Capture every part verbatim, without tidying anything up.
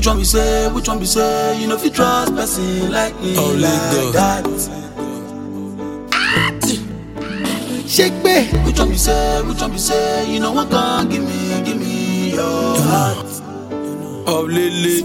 Which one we say, which one we say, you know if you trust person like me, oh, like that. Shake me. Which one we say, which one we say, you know what can give me, give me your heart. Oh, Lily.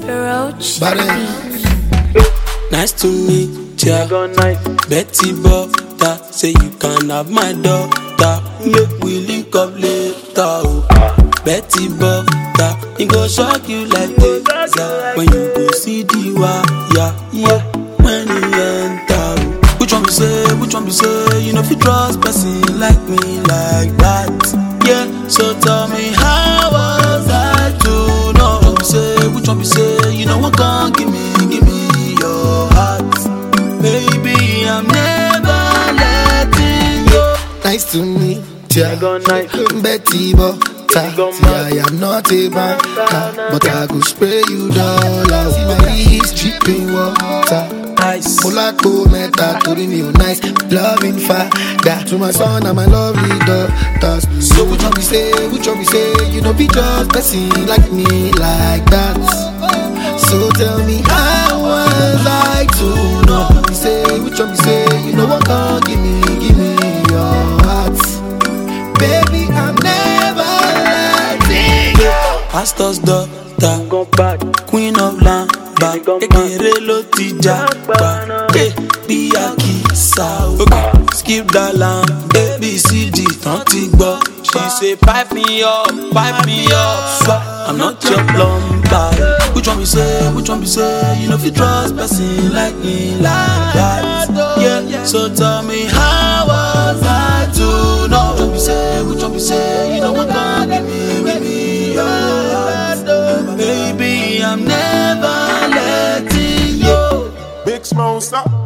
Nice to meet ya. Betty Butter, say you can have my daughter. Make we link up later. Oh. Betty Butter, it go shock you like this. Yeah. When you go see the wire, yeah. When you enter. Which one we say, which one we say, you know if you trust person like me, like that. Yeah, so tell me how was I to know? Which one we say, which one we say, you know what can give me, give me your heart. Baby, I'm never letting you. Nice to meet ya. Betty Butter. I am not a banker, but I go spray you dollars. Body is dripping water. Nice. Molako meta, to me nice. Loving father to my son and my lovely daughters. So which one we say, which one we say, you know be just person like me, like that. So tell me how was I to know? Which one we say, which one we say, you know what can give me, give me your heart. Baby, I'm never letting you. Pastor's daughter, queen of land, Ekere lo ti jagba, eh, bí àkísà o. Skip that line, A B C D tán ti gbọ́. She say pipe me up, pipe me up, swap. I'm not your plumber. Which one we say, which one we say, you know if you trust person like me, like that. Yeah, so tell me how was I to know? Which one we say, which one we say, you know what can give me, give me your heart. Baby, I'm never letting you. Big Smoke, stop.